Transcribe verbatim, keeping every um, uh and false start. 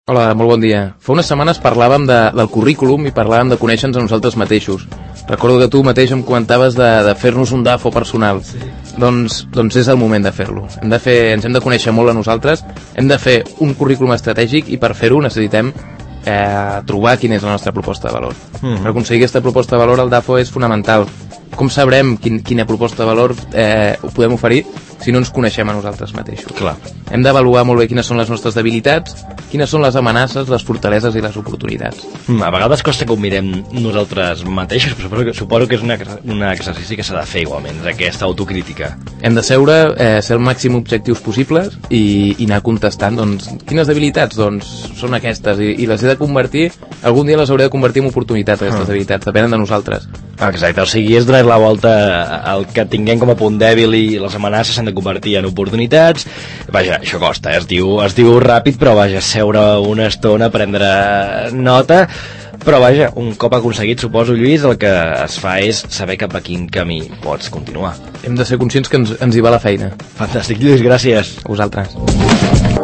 Hola, molt bon dia. Fa unes setmanes parlàvem de, del currículum i parlàvem de conèixer-nos a nosaltres mateixos. Recordo que tu mateix em comentaves de, de fer-nos un D A F O personal. Sí. Doncs, doncs és el moment de fer-lo. Hem de fer, ens hem de conèixer molt a nosaltres, hem de fer un currículum estratègic i per fer-ho necessitem eh, trobar quina és la nostra proposta de valor. Mm-hmm. Per aconseguir aquesta proposta de valor el D A F O és fonamental. Com sabrem quin, quina proposta de valor eh, ho podem oferir si no ens coneixem a nosaltres mateixos? Clar. Hem d'avaluar molt bé quines són les nostres debilitats, quines són les amenaces, les fortaleses i les oportunitats. Mm, a vegades costa que ho mirem nosaltres mateixos, però suposo que, suposo que és una, un exercici que s'ha de fer igualment, aquesta autocrítica. Hem de seure, eh, ser el màxim objectius possibles i, i anar contestant, doncs, quines debilitats? Doncs són aquestes, i, i les he de convertir, algun dia les hauré de convertir en oportunitats, aquestes ah. debilitats, depenen de nosaltres. Exacte, o sigui, és donar la volta al que tinguem com a punt dèbil i les amenaces s'han de convertir en oportunitats. Vaja, això costa, eh? es, diu, es diu ràpid, però vaja, seure una estona, prendre nota, però vaja, un cop aconseguit, suposo, Lluís, el que es fa és saber cap a quin camí pots continuar. Hem de ser conscients que ens, ens hi va la feina. Fantàstic, Lluís, gràcies. A vosaltres.